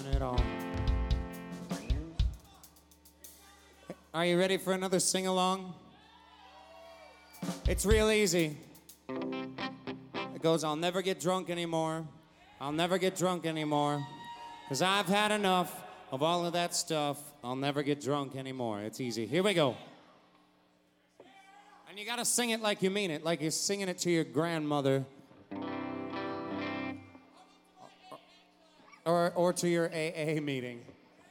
it all. Are you ready for another sing-along? It's real easy. It goes, I'll never get drunk anymore. I'll never get drunk anymore. 'Cause I've had enough of all of that stuff. I'll never get drunk anymore. It's easy. Here we go. And you gotta sing it like you mean it, like you're singing it to your grandmother. Or to your AA meeting.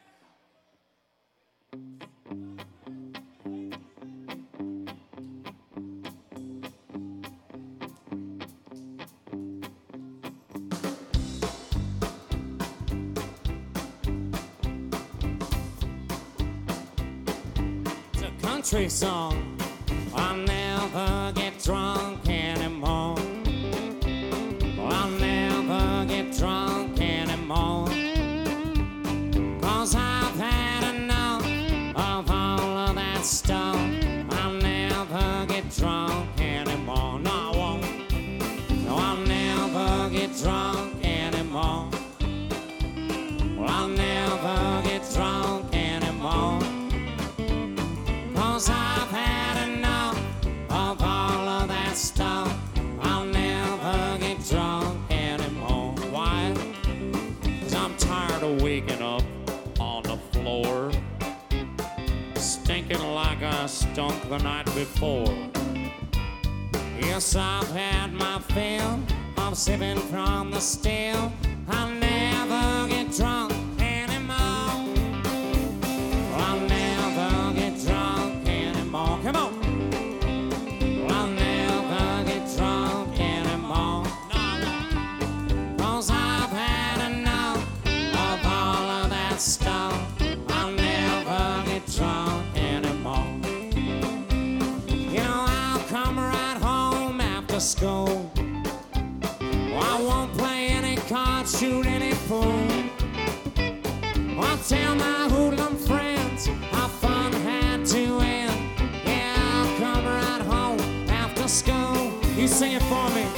It's a country song. I'll never get drunk anymore. I'll never get drunk anymore. 'Cause I've had enough of all of that stuff. I'll never get drunk anymore. No, I won't. No, I'll never get drunk anymore. Well, I'll never get drunk anymore. 'Cause I've had enough of all of that stuff. I'll never get drunk anymore. Why? 'Cause I'm tired of waking up on the floor, stinking like I stunk the night before. Yes, I've had my fill of sipping from the still. I'll never get drunk anymore. I'll never get drunk anymore. Come on. I'll never get drunk anymore. No, 'cause I've had enough of all of that stuff. I'll never get drunk anymore. You know, I'll come right home after school. I won't play any cards, shoot any pool. I'll tell my hoodlum friends how fun had to end. Yeah, I'll come right home after school. You sing it for me.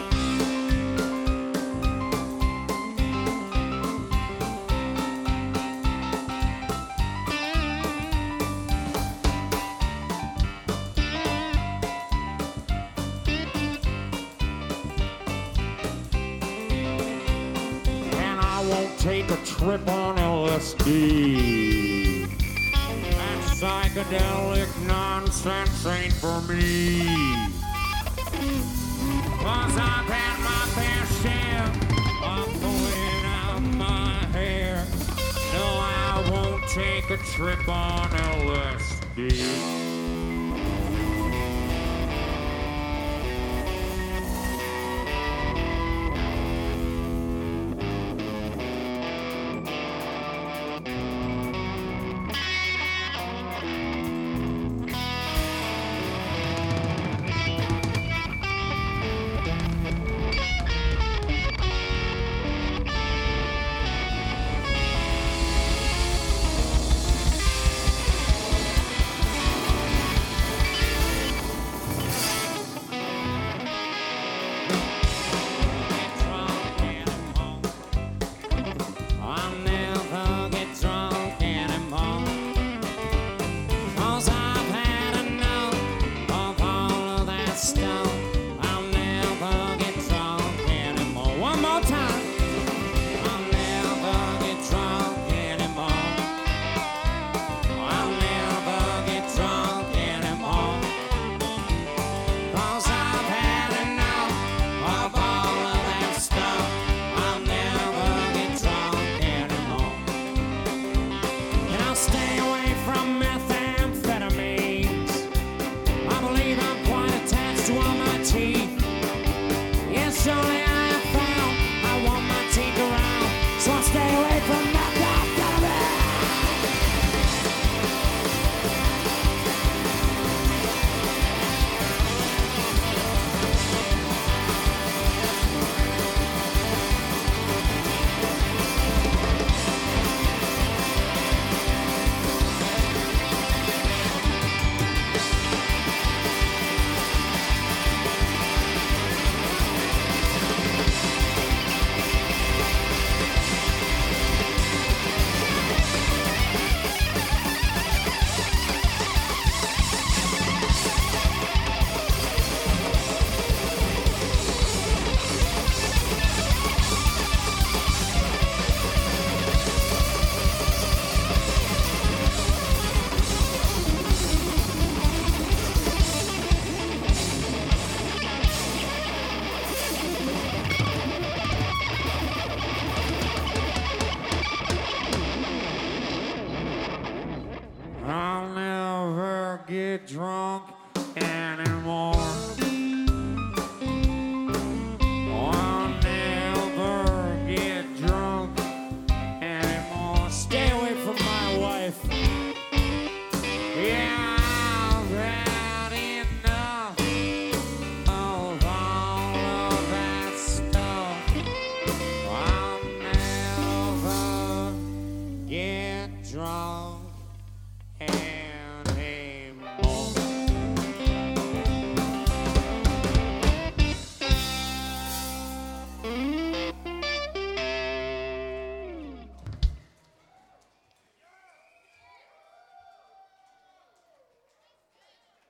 And I won't take a trip on LSD. That psychedelic nonsense ain't for me. 'Cause I've had my fair share of pulling out my hair. No, I won't take a trip on LSD. get drunk anymore.